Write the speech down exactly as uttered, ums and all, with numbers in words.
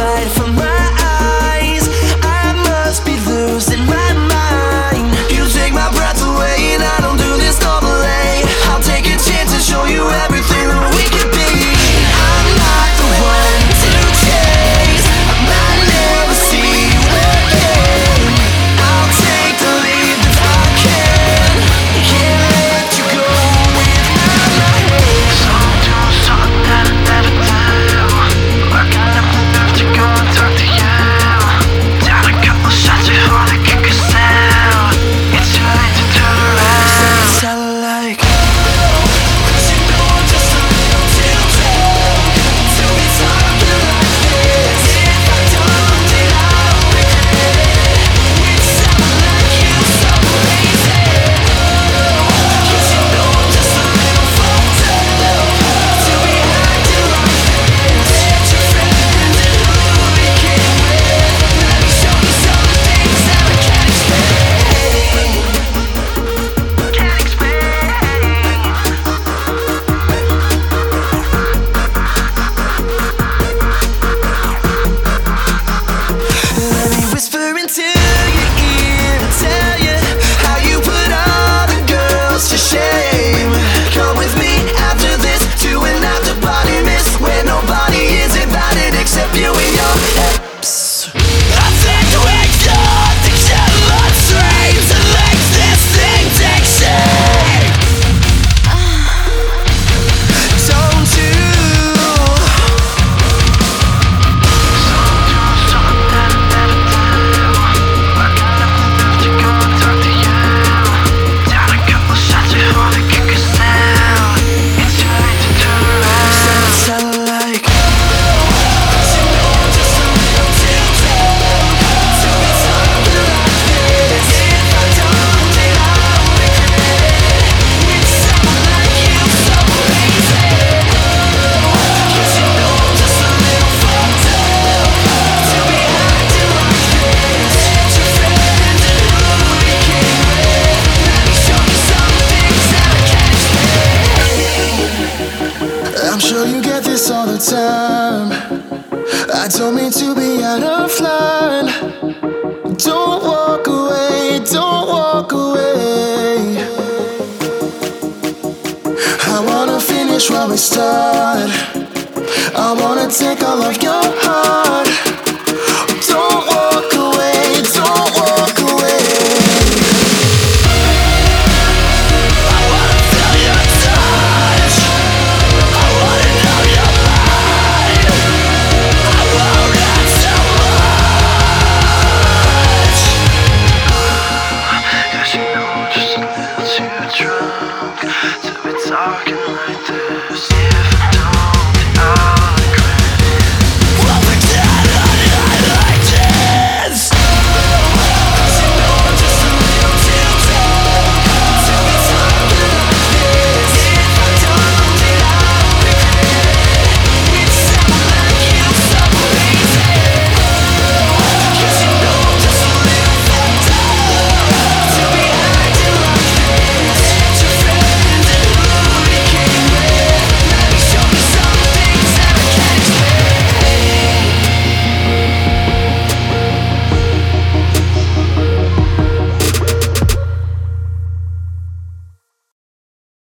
hide from my eyes. I must be losing my mind. You take my breath away and I don't do this normally. I'll take a chance and show you everything that we could be. I'm not the one to chase. I might never see you again. I'll take the lead if I can. Can't let you go without my hand. So do something that I never do. Working up the nerve to go and talk to you. Down a couple shots before they kick us out. It's too late to turn around. Tell her like, you know I'm just a little too drunk to be talking like this. If I don't, then I'll regret it. With someone like you, so crazy. 'Cause you know I'm just a little fucked up to be acting like this. Such a friend and who we came with. Let me show you some things that I can't explain. Can't explain. Let me whisper into your ear and tell you how you put all the girls to shame. Come with me after this to an after party, miss, where nobody is invited except you and your ex. I think we got the killer trains and makes this thing take shape. Don't you? I'm sure you get this all the time. I don't mean to be out of line. Don't walk away, don't walk away. I wanna finish while we start. I wanna take all of your heart.